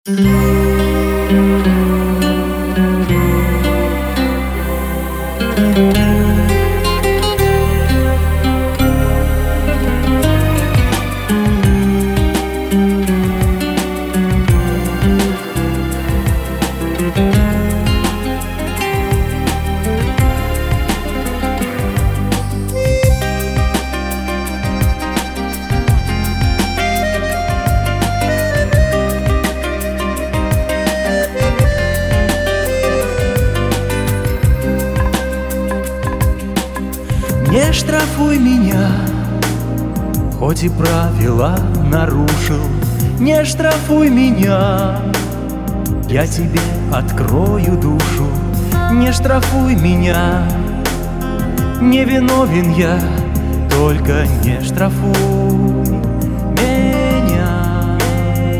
Не штрафуй меня, хоть и правила нарушил. Не штрафуй меня, я тебе открою душу. Не штрафуй меня, не виновен я, только не штрафуй меня.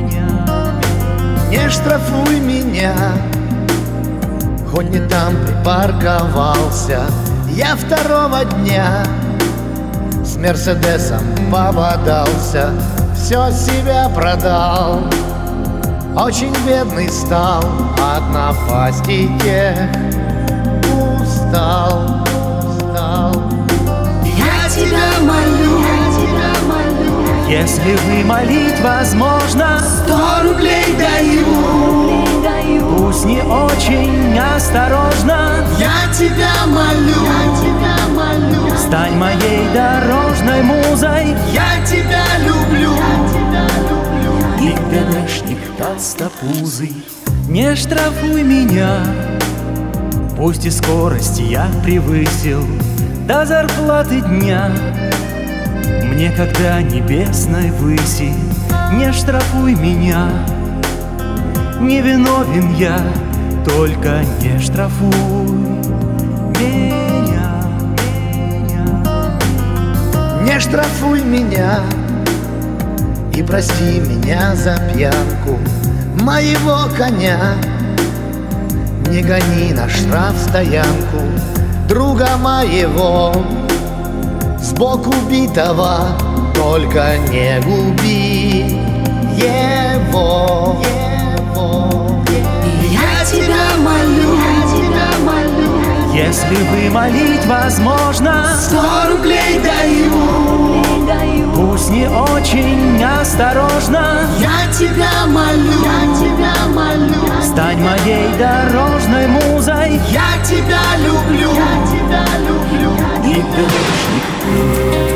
Не штрафуй меня, хоть не там припарковался. Я второго дня с Мерседесом пободался, все себя продал, очень бедный стал, от напасти тех устал. Я тебя молю, если вымолить возможно, 100 рублей даю. пусть не очень осторожно. Я тебя молю, Стань моей дорожной музой. я тебя люблю. И ГДшник толстопузый. Не штрафуй меня, пусть и скорость я превысил до зарплаты дня. Мне когда небесной выси. Не штрафуй меня, не виновен я, только не штрафуй меня. Не штрафуй меня и прости меня за пьянку моего коня. Не гони на штрафстоянку друга моего, сбоку битого, только не губи его. Я тебя молю, Если вымолить возможно, 100 рублей даю. пусть не очень осторожно. Я тебя молю, Стань моей дорожной музой. я тебя люблю. И ГДшник